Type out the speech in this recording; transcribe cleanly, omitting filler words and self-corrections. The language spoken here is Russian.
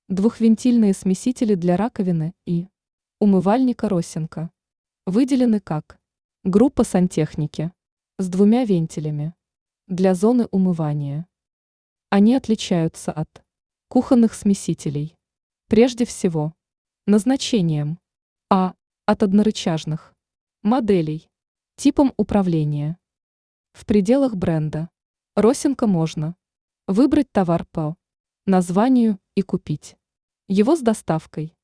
Двухвентильные смесители для раковины и умывальника Росинка выделены как группа сантехники с двумя вентилями для зоны умывания. Они отличаются от кухонных смесителей. Прежде всего, назначением от однорычажных моделей, типом управления. В пределах бренда Росинка можно выбрать товар по названию и купить его с доставкой.